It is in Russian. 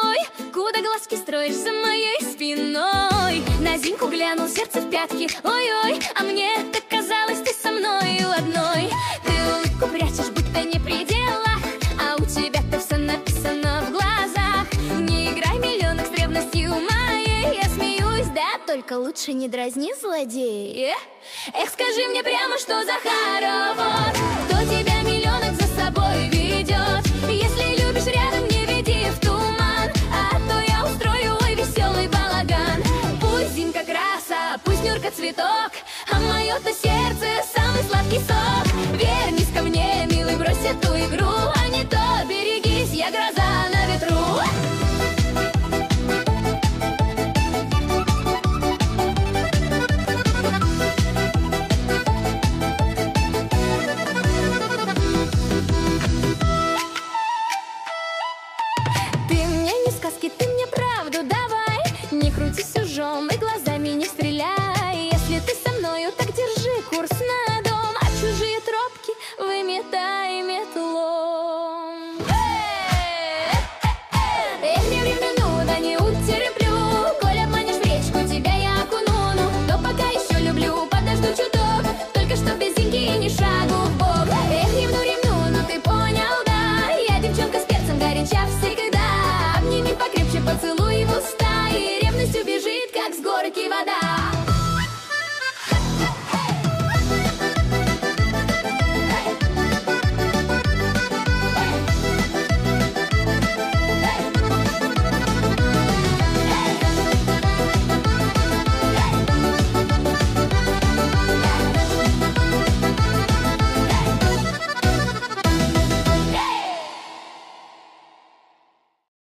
ой, куда глазки строишь за моей спиной? На Зиньку глянул, сердце в пятки, ой-ой, а мне так казалось, ты со мною одной. Ты улыбку прячешь, будто не при делах, а у тебя-то все написано в глазах. Не играй миллионок с ревностью моей, я смеюсь, да, только лучше не дразни злодея. Эх, скажи мне прямо, что за хоровод, кто тебя миллионок за собой ведет? Если любишь, рядом не веди в туман, а то я устрою, ой, веселый балаган. Пусть Зинька краса, пусть Нюрка цветок, а мое-то сердце самый сладкий сок.